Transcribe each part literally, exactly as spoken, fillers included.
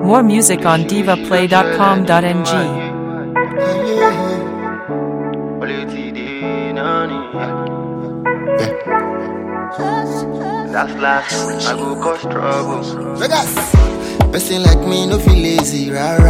More music on diva play dot com dot n g. That's last, I go cause trouble. Vegas, person like me no feel lazy, rara.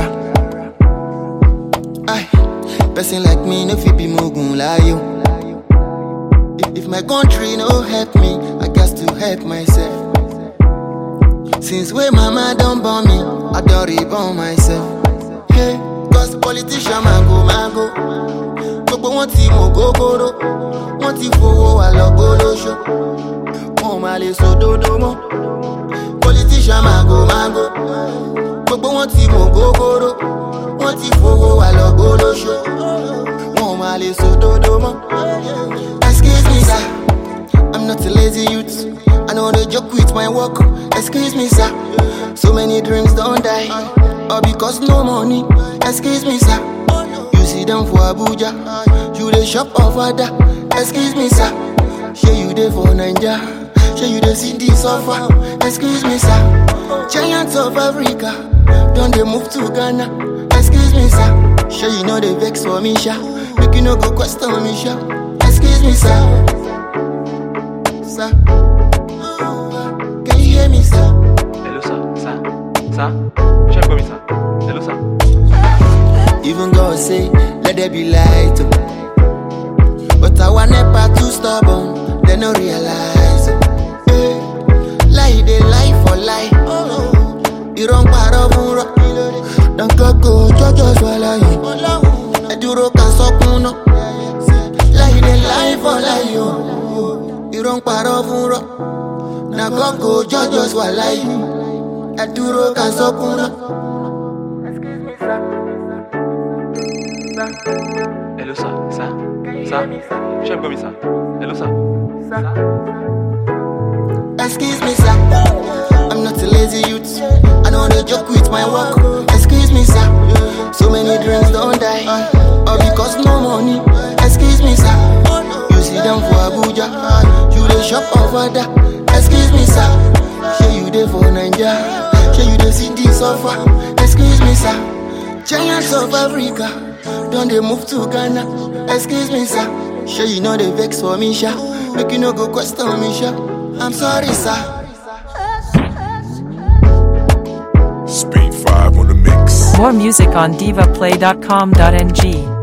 Aye, person like me no feel be mugun layo. If, if my country no help me, I got to help myself. Since way mama don't born me, I don't reborn myself. Hey, cause politician mango mango. Gbogbo wọn ti mo gogoro, wọn ti fowó wa lọ gbólóṣó. Wọn ma lè sọ dodo mọ́. Politician mango mango. Gbogbo wọn ti mo gogoro, wọn ti fowó wa lọ gbólóṣó. Wọn ma lè sọ dodo mọ́. Excuse me sir, I'm not a lazy youth. I know they joke with my work. Excuse me sir, so many dreams don't die, all because no money. Excuse me sir, you see them for Abuja, you dey shop off Ada. Excuse me sir, shey you dey for Naija, shey you dey see this offer. Excuse me sir, giants of Africa don dey move to Ghana. Excuse me sir, shey you know they vex for me sha, make you no go question me sha. Excuse me sir, sir, can you hear me sir? Hello sir, sir, sir, check for me sir. Hello sir. Even God say, let there be light. Oh. But our never too stubborn, they no realize. Oh. Hey. Lie, they lie for lie. Oh. You wrong part of Uro. Don't go, judge us while I am. I do rock and sock, no. Lie, they lie for lie. Oh. You wrong part of Uro. Now go, judge us while I am. I do rock and sock, no. Hello sir, sir, sir, check for me sir. Hello sir. Excuse me sir, I'm not a lazy youth. I know they joke with my work. Excuse me sir, so many dreams don't die, all because no money. Excuse me sir, you see them for Abuja, you dey shop off Ada. Excuse me sir, shey you dey for Naija, shey you dey see this offer. Excuse me sir, giants of Africa don't they move to Ghana. Excuse me sir, shey you know they vex for me sha, make you no go question me sha. I'm sorry sir. Speed five on the mix. More music on diva play dot com dot n g.